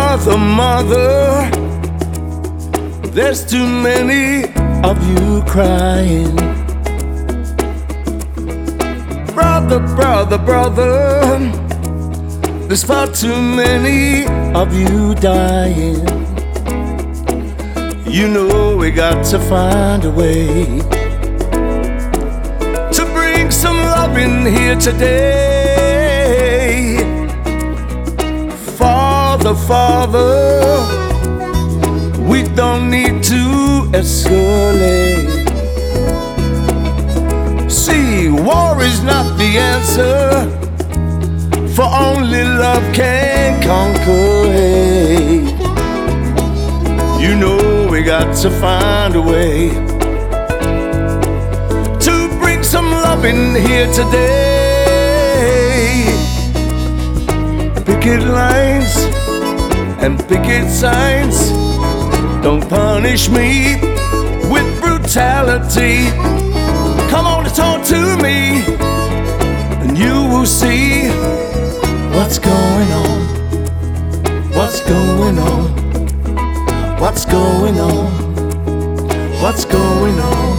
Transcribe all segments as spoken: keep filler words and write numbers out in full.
Mother, mother, there's too many of you crying. Brother, brother, brother, there's far too many of you dying. You know we got to find a way to bring some love in here today. Father, Father, we don't need to escalate. See, war is not the answer, for only love can conquer hate. You know we got to find a way to bring some love in here today. Picket lines and picket signs don't punish me with brutality. Come on and talk to me, and you will see what's going on. What's going on? What's going on? What's going on?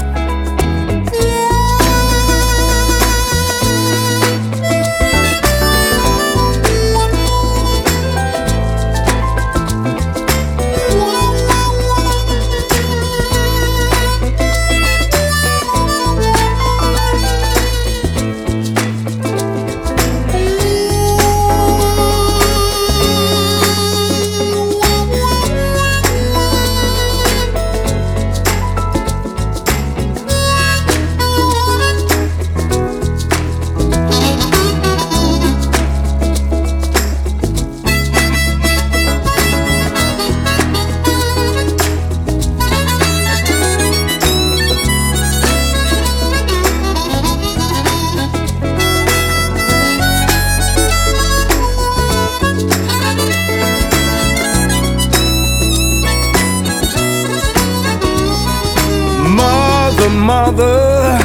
Mother,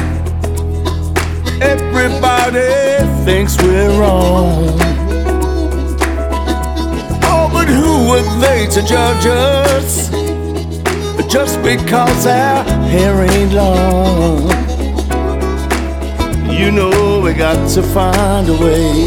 everybody thinks we're wrong. Oh, but who are they to judge us just because our hair ain't long? You know we got to find a way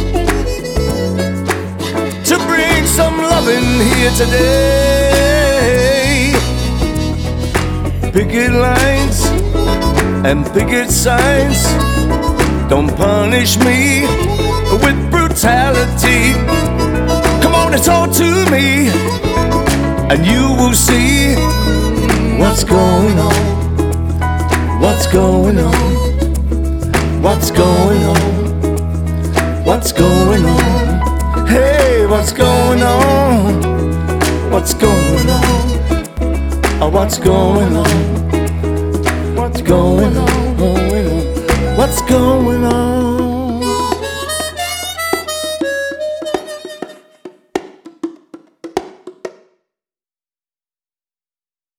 to bring some love in here today. Picket lines and picket signs don't punish me with brutality. Come on and talk to me, and you will see what's going on. What's going on? What's going on? What's going on? Hey, what's going on? What's going on? Oh, what's going on? What's going on? What's going on?